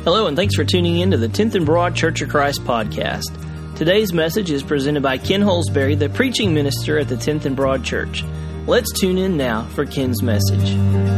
Hello, and thanks for tuning in to the 10th and Broad Church of Christ podcast. Today's message is presented by Ken Holsbury, the preaching minister at the 10th and Broad Church. Let's tune in now for Ken's message.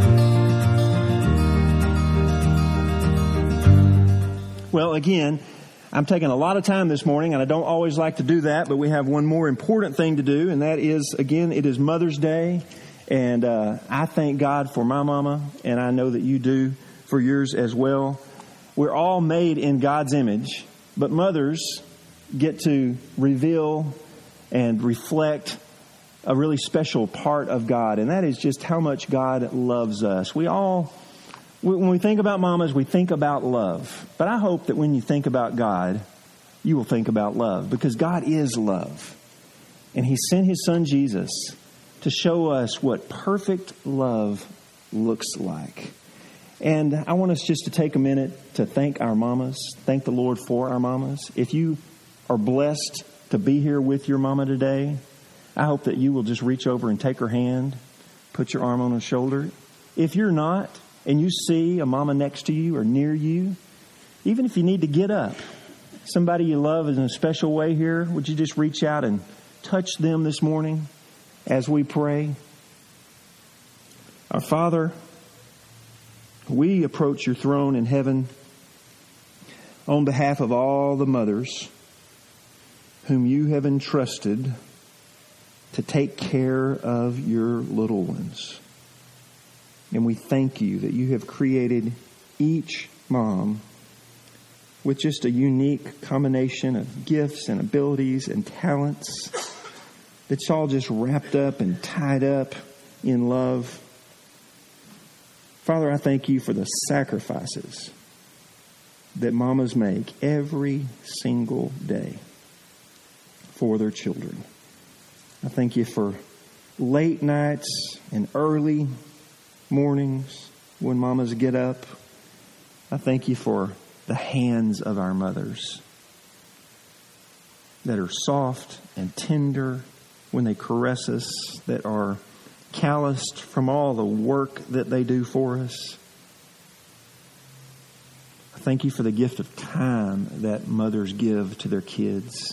Well, again, I'm taking a lot of time this morning, and I don't always like to do that, but we have one more important thing to do, and that is, again, it is Mother's Day, and I thank God for my mama, and I know that you do for yours as well. We're all made in God's image, but mothers get to reveal and reflect a really special part of God, and that is just how much God loves us. When we think about mamas, we think about love. But I hope that when you think about God, you will think about love, because God is love. And He sent His Son Jesus to show us what perfect love looks like. And I want us just to take a minute to thank our mamas, thank the Lord for our mamas. If you are blessed to be here with your mama today, I hope that you will just reach over and take her hand, put your arm on her shoulder. If you're not, and you see a mama next to you or near you, even if you need to get up, somebody you love in a special way here, would you just reach out and touch them this morning as we pray? Our Father, we approach your throne in heaven on behalf of all the mothers whom you have entrusted to take care of your little ones. And we thank you that you have created each mom with just a unique combination of gifts and abilities and talents that's all just wrapped up and tied up in love. Father, I thank you for the sacrifices that mamas make every single day for their children. I thank you for late nights and early mornings when mamas get up. I thank you for the hands of our mothers that are soft and tender when they caress us, that are calloused from all the work that they do for us. I thank you for the gift of time that mothers give to their kids.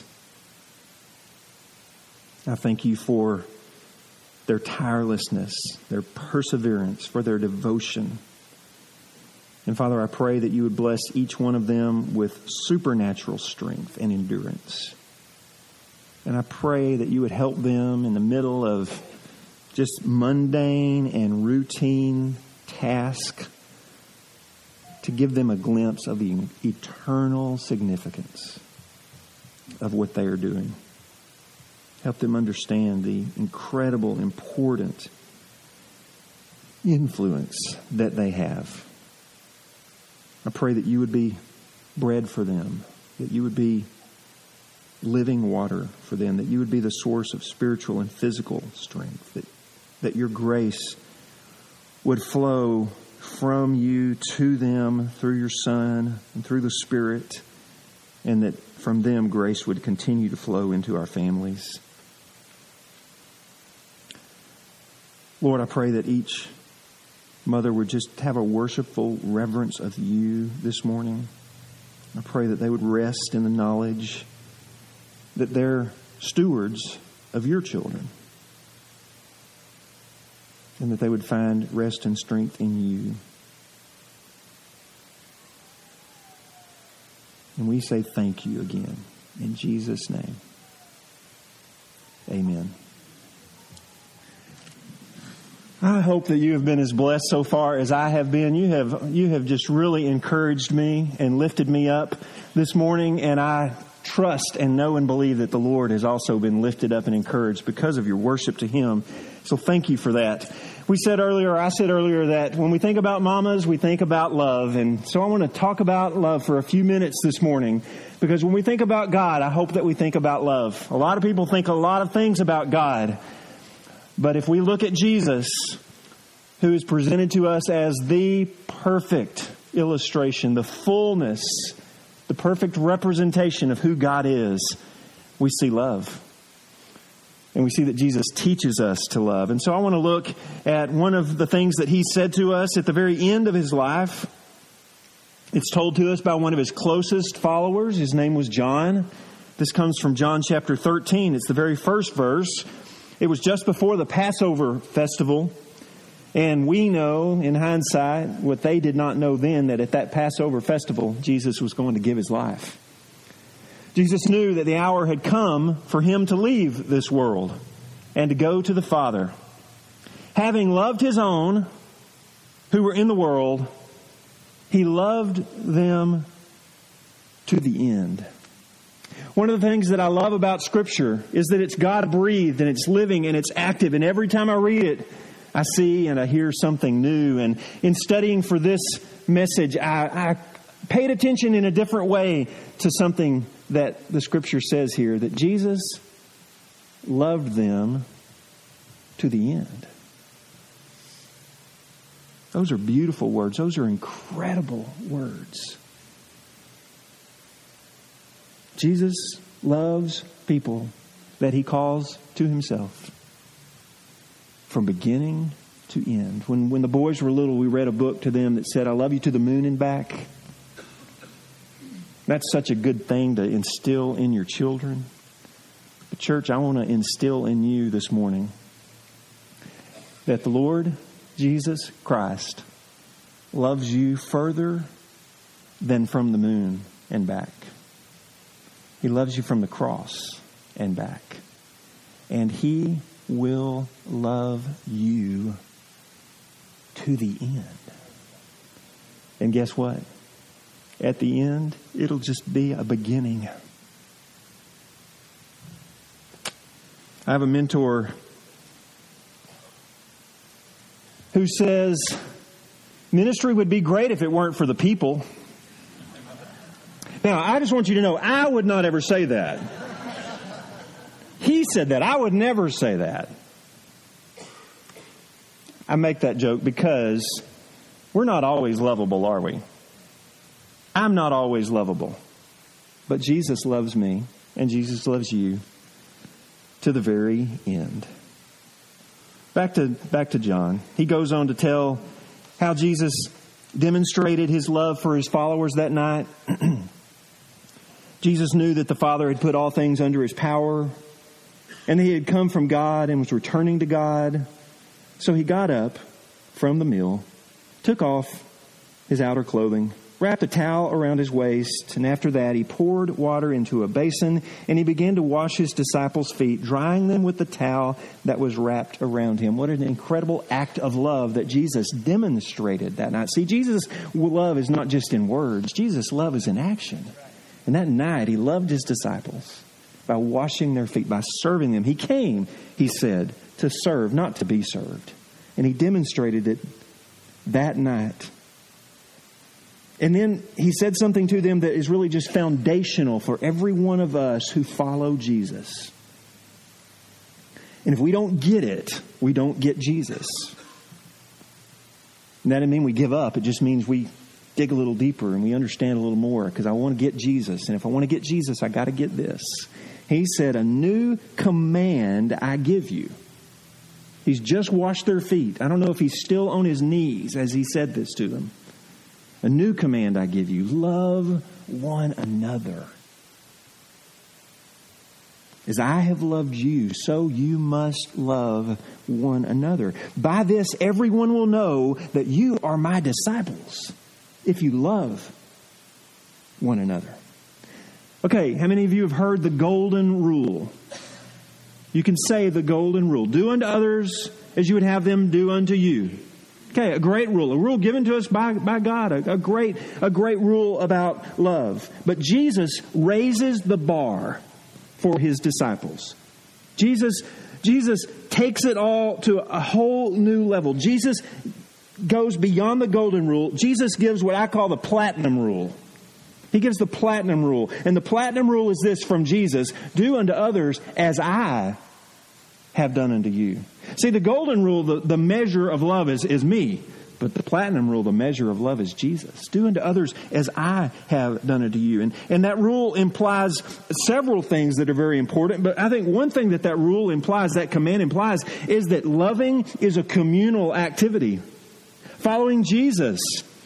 I thank you for their tirelessness, their perseverance, for their devotion. And Father, I pray that you would bless each one of them with supernatural strength and endurance. And I pray that you would help them in the middle of just mundane and routine task to give them a glimpse of the eternal significance of what they are doing. Help them understand the incredible, important influence that they have. I pray that you would be bread for them, that you would be living water for them, that you would be the source of spiritual and physical strength, that your grace would flow from you to them through your Son and through the Spirit, and that from them grace would continue to flow into our families. Lord, I pray that each mother would just have a worshipful reverence of you this morning. I pray that they would rest in the knowledge that they're stewards of your children, and that they would find rest and strength in you. And we say thank you again. In Jesus' name, amen. I hope that you have been as blessed so far as I have been. You have just really encouraged me and lifted me up this morning, and I trust and know and believe that the Lord has also been lifted up and encouraged because of your worship to Him. So thank you for that. I said earlier that when we think about mamas, we think about love. And so I want to talk about love for a few minutes this morning, because when we think about God, I hope that we think about love. A lot of people think a lot of things about God. But if we look at Jesus, who is presented to us as the perfect illustration, the fullness, the perfect representation of who God is, we see love. And we see that Jesus teaches us to love. And so I want to look at one of the things that He said to us at the very end of His life. It's told to us by one of his closest followers. His name was John. This comes from John chapter 13. It's the very first verse. It was just before the Passover festival. And we know, in hindsight, what they did not know then, that at that Passover festival, Jesus was going to give his life. Jesus knew that the hour had come for him to leave this world and to go to the Father. Having loved his own who were in the world, he loved them to the end. One of the things that I love about Scripture is that it's God-breathed and it's living and it's active. And every time I read it, I see and I hear something new. And in studying for this message, I paid attention in a different way to something that the Scripture says here, that Jesus loved them to the end. Those are beautiful words. Those are incredible words. Jesus loves people that he calls to himself from beginning to end. When the boys were little, we read a book to them that said, I love you to the moon and back. That's such a good thing to instill in your children. But church, I want to instill in you this morning that the Lord Jesus Christ loves you further than from the moon and back. He loves you from the cross and back. And he will love you to the end. And guess what? At the end, it'll just be a beginning. I have a mentor who says, ministry would be great if it weren't for the people. Now, I just want you to know, I would not ever say that. He said that. I would never say that. I make that joke because we're not always lovable, are we? I'm not always lovable. But Jesus loves me, and Jesus loves you to the very end. Back to John. He goes on to tell how Jesus demonstrated his love for his followers that night. Jesus knew that the Father had put all things under his power, and he had come from God and was returning to God. So he got up from the meal, took off his outer clothing, wrapped a towel around his waist, and after that he poured water into a basin, and he began to wash his disciples' feet, drying them with the towel that was wrapped around him. What an incredible act of love that Jesus demonstrated that night. See, Jesus' love is not just in words. Jesus' love is in action. And that night he loved his disciples by washing their feet, by serving them. He came, he said, to serve, not to be served. And he demonstrated it that night. And then he said something to them that is really just foundational for every one of us who follow Jesus. And if we don't get it, we don't get Jesus. And that doesn't mean we give up. It just means we dig a little deeper and we understand a little more, because I want to get Jesus. And if I want to get Jesus, I got to get this. He said, a new command I give you. He's just washed their feet. I don't know if he's still on his knees as he said this to them. A new command I give you. Love one another. As I have loved you, so you must love one another. By this, everyone will know that you are my disciples, if you love one another. Okay, how many of you have heard the golden rule? You can say the golden rule. Do unto others as you would have them do unto you. Okay, a great rule. A rule given to us by God. A great rule about love. But Jesus raises the bar for his disciples. Jesus takes it all to a whole new level. Jesus goes beyond the golden rule. Jesus gives what I call the platinum rule. He gives the platinum rule. And the platinum rule is this from Jesus: do unto others as I have done unto you. See, the golden rule, the measure of love is me. But the platinum rule, the measure of love, is Jesus. Do unto others as I have done unto you. And that rule implies several things that are very important. But I think one thing that rule implies, that command implies, is that loving is a communal activity. Following Jesus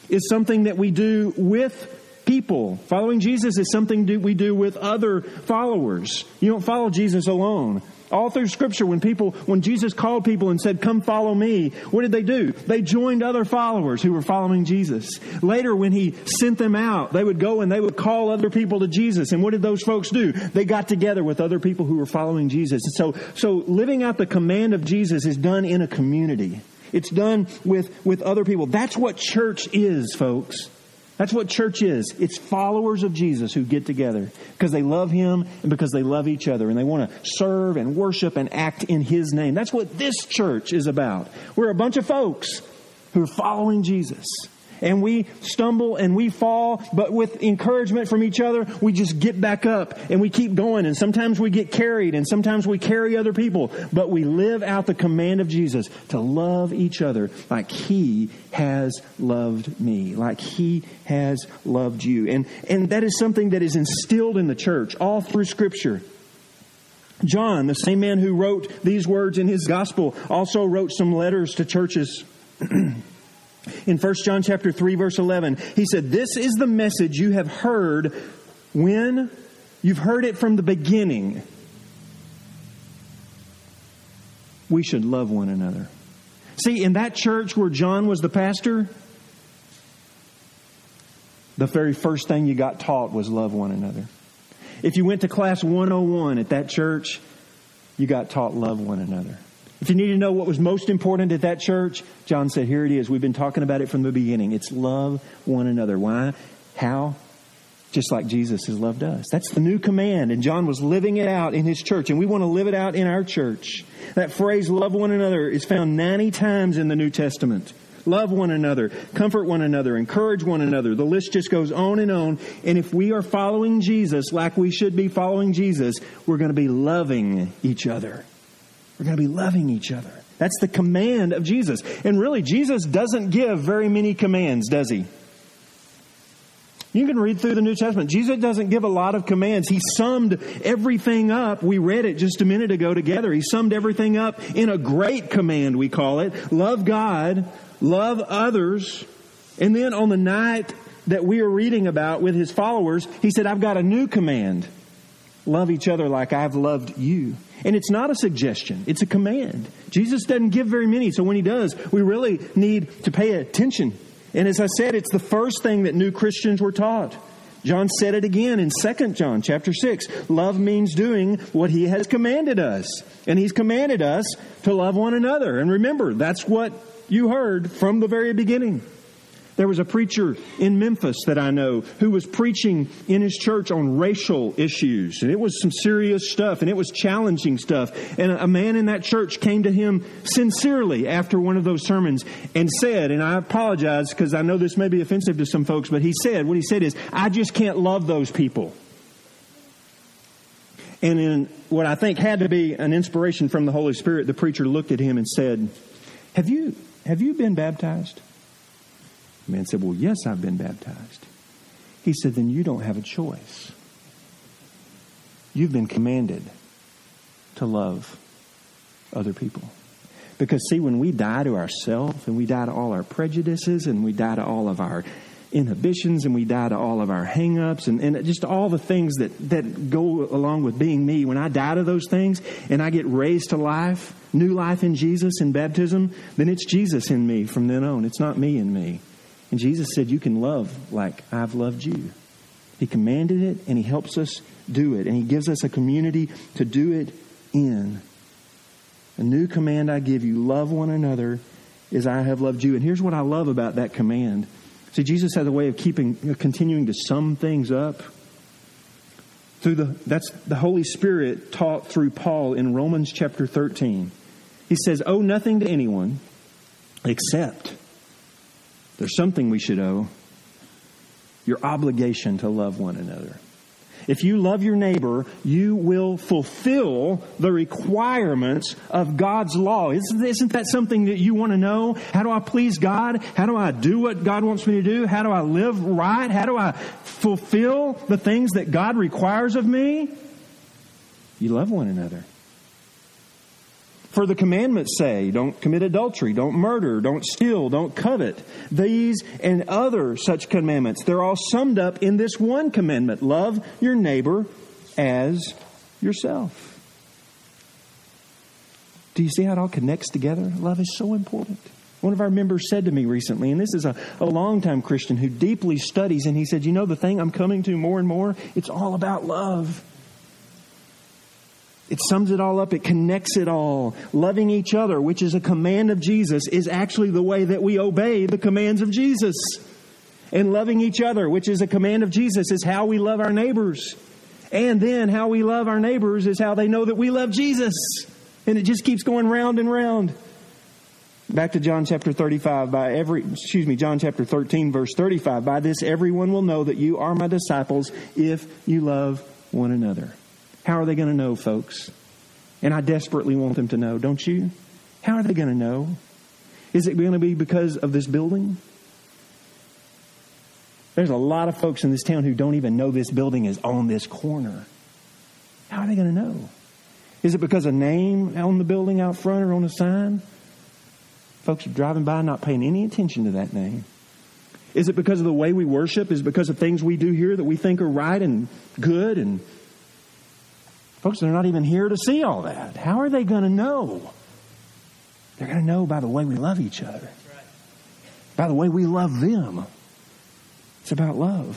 is something that we do with people. Following Jesus is something we do with other followers. You don't follow Jesus alone. All through Scripture, when Jesus called people and said, "Come follow me," what did they do? They joined other followers who were following Jesus. Later, when He sent them out, they would go and they would call other people to Jesus. And what did those folks do? They got together with other people who were following Jesus. And so living out the command of Jesus is done in a community. It's done with other people. That's what church is, folks. That's what church is. It's followers of Jesus who get together because they love Him and because they love each other and they want to serve and worship and act in His name. That's what this church is about. We're a bunch of folks who are following Jesus. And we stumble and we fall, but with encouragement from each other, we just get back up and we keep going. And sometimes we get carried and sometimes we carry other people. But we live out the command of Jesus to love each other like He has loved me, like He has loved you. And that is something that is instilled in the church all through Scripture. John, the same man who wrote these words in his gospel, also wrote some letters to churches. In 1 John chapter 3, verse 11, he said, "This is the message you have heard when you've heard it from the beginning. We should love one another." See, in that church where John was the pastor, the very first thing you got taught was love one another. If you went to class 101 at that church, you got taught love one another. If you need to know what was most important at that church, John said, here it is. We've been talking about it from the beginning. It's love one another. Why? How? Just like Jesus has loved us. That's the new command. And John was living it out in his church. And we want to live it out in our church. That phrase, love one another, is found 90 times in the New Testament. Love one another, comfort one another, encourage one another. The list just goes on and on. And if we are following Jesus like we should be following Jesus, we're going to be loving each other. We're going to be loving each other. That's the command of Jesus. And really, Jesus doesn't give very many commands, does He? You can read through the New Testament. Jesus doesn't give a lot of commands. He summed everything up. We read it just a minute ago together. He summed everything up in a great command, we call it. Love God, love others. And then on the night that we are reading about with His followers, He said, I've got a new command. Love each other like I've loved you. And it's not a suggestion. It's a command. Jesus doesn't give very many. So when He does, we really need to pay attention. And as I said, it's the first thing that new Christians were taught. John said it again in 2 John chapter 6. Love means doing what He has commanded us. And He's commanded us to love one another. And remember, that's what you heard from the very beginning. There was a preacher in Memphis that I know who was preaching in his church on racial issues. And it was some serious stuff, and it was challenging stuff. And a man in that church came to him sincerely after one of those sermons and said, and I apologize because I know this may be offensive to some folks, but what he said is, I just can't love those people. And in what I think had to be an inspiration from the Holy Spirit, the preacher looked at him and said, Have you been baptized? The man said, well, yes, I've been baptized. He said, then you don't have a choice. You've been commanded to love other people. Because see, when we die to ourselves and we die to all our prejudices and we die to all of our inhibitions and we die to all of our hang-ups and just all the things that go along with being me, when I die to those things and I get raised to life, new life in Jesus in baptism, then it's Jesus in me from then on. It's not me in me. And Jesus said, you can love like I've loved you. He commanded it, and He helps us do it. And He gives us a community to do it in. A new command I give you, love one another as I have loved you. And here's what I love about that command. See, Jesus has a way of continuing to sum things up. That's the Holy Spirit taught through Paul in Romans chapter 13. He says, owe nothing to anyone except there's something we should owe. Your obligation to love one another. If you love your neighbor, you will fulfill the requirements of God's law. Isn't that something that you want to know? How do I please God? How do I do what God wants me to do? How do I live right? How do I fulfill the things that God requires of me? You love one another. For the commandments say, don't commit adultery, don't murder, don't steal, don't covet. These and other such commandments, they're all summed up in this one commandment. Love your neighbor as yourself. Do you see how it all connects together? Love is so important. One of our members said to me recently, and this is a longtime Christian who deeply studies, and he said, you know, the thing I'm coming to more and more, it's all about love. It sums it all up. It connects it all. Loving each other, which is a command of Jesus, is actually the way that we obey the commands of Jesus. And loving each other, which is a command of Jesus, is how we love our neighbors. And then how we love our neighbors is how they know that we love Jesus. And it just keeps going round and round. Back to John chapter 35, John chapter 13, verse 35. By this everyone will know that you are my disciples if you love one another. How are they going to know, folks? And I desperately want them to know, don't you? How are they going to know? Is it going to be because of this building? There's a lot of folks in this town who don't even know this building is on this corner. How are they going to know? Is it because a name on the building out front or on a sign? Folks are driving by not paying any attention to that name. Is it because of the way we worship? Is it because of things we do here that we think are right and good? And folks, they're not even here to see all that. How are they going to know? They're going to know by the way we love each other. By the way we love them. It's about love.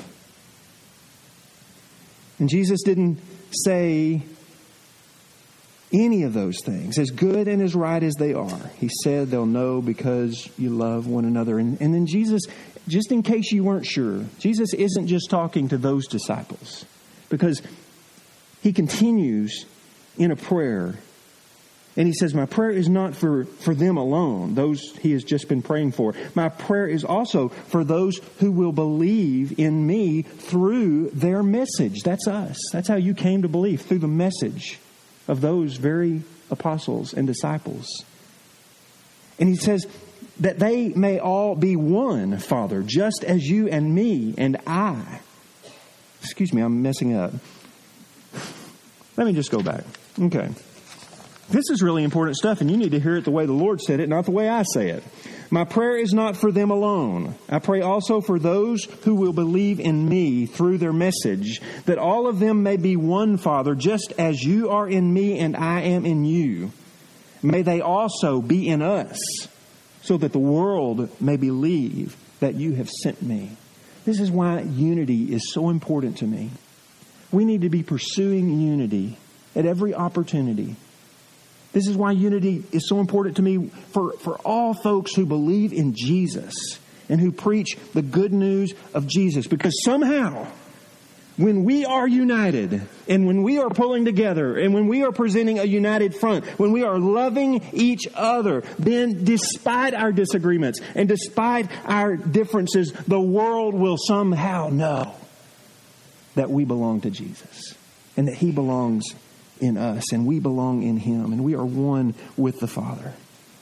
And Jesus didn't say any of those things, as good and as right as they are. He said they'll know because you love one another. And then Jesus, just in case you weren't sure, Jesus isn't just talking to those disciples, because he continues in a prayer. And he says, my prayer is not for them alone, those he has just been praying for. My prayer is also for those who will believe in me through their message. That's us. That's how you came to believe, through the message of those very apostles and disciples. And he says that they may all be one, Father, just as you and me and I. Excuse me, I'm messing up. Let me just go back. Okay. This is really important stuff, and you need to hear it the way the Lord said it, not the way I say it. My prayer is not for them alone. I pray also for those who will believe in me through their message, that all of them may be one, Father, just as you are in me and I am in you. May they also be in us, so that the world may believe that you have sent me. This is why unity is so important to me. We need to be pursuing unity at every opportunity. This is why unity is so important to me for all folks who believe in Jesus and who preach the good news of Jesus. Because somehow, when we are united and when we are pulling together and when we are presenting a united front, when we are loving each other, then despite our disagreements and despite our differences, the world will somehow know that we belong to Jesus and that he belongs in us, and we belong in him, and we are one with the Father.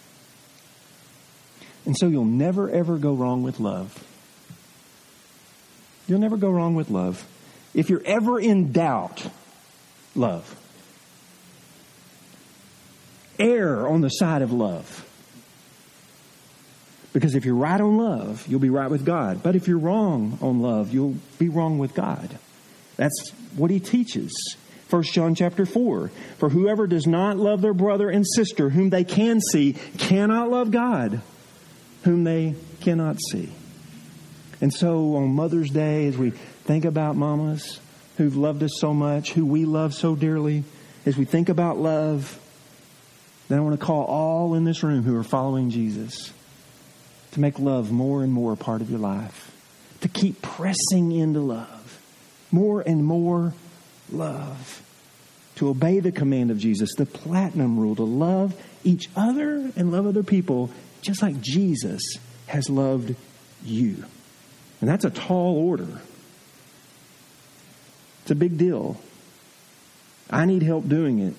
And so you'll never, ever go wrong with love. You'll never go wrong with love. If you're ever in doubt, love. Err on the side of love. Because if you're right on love, you'll be right with God. But if you're wrong on love, you'll be wrong with God. That's what he teaches. 1 John chapter 4, for whoever does not love their brother and sister whom they can see cannot love God whom they cannot see. And so on Mother's Day, as we think about mamas who've loved us so much, who we love so dearly, as we think about love, then I want to call all in this room who are following Jesus to make love more and more a part of your life, to keep pressing into love, more and more love, to obey the command of Jesus, the platinum rule, to love each other and love other people just like Jesus has loved you. And that's a tall order. It's a big deal. I need help doing it.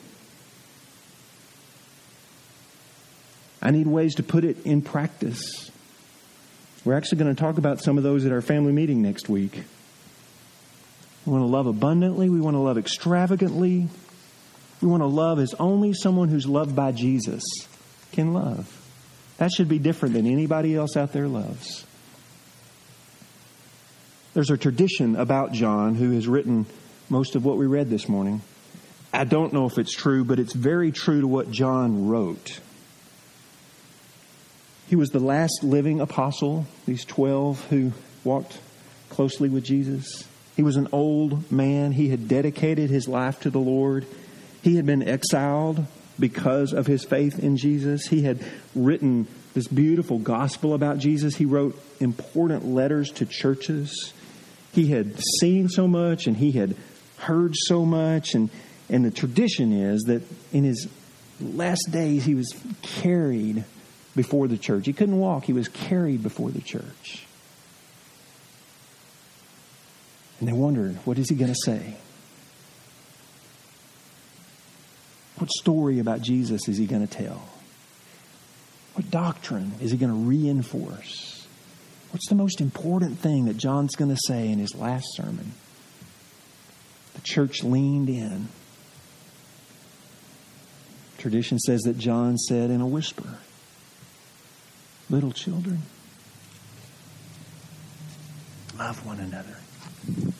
I need ways to put it in practice. We're actually going to talk about some of those at our family meeting next week. We want to love abundantly. We want to love extravagantly. We want to love as only someone who's loved by Jesus can love. That should be different than anybody else out there loves. There's a tradition about John, who has written most of what we read this morning. I don't know if it's true, but it's very true to what John wrote. He was the last living apostle, these 12 who walked closely with Jesus. He was an old man. He had dedicated his life to the Lord. He had been exiled because of his faith in Jesus. He had written this beautiful gospel about Jesus. He wrote important letters to churches. He had seen so much and he had heard so much. And the tradition is that in his last days, he was carried before the church. He couldn't walk. He was carried before the church. And they wondered, what is he going to say? What story about Jesus is he going to tell? What doctrine is he going to reinforce? What's the most important thing that John's going to say in his last sermon? The church leaned in. Tradition says that John said in a whisper, "Little children, love one another."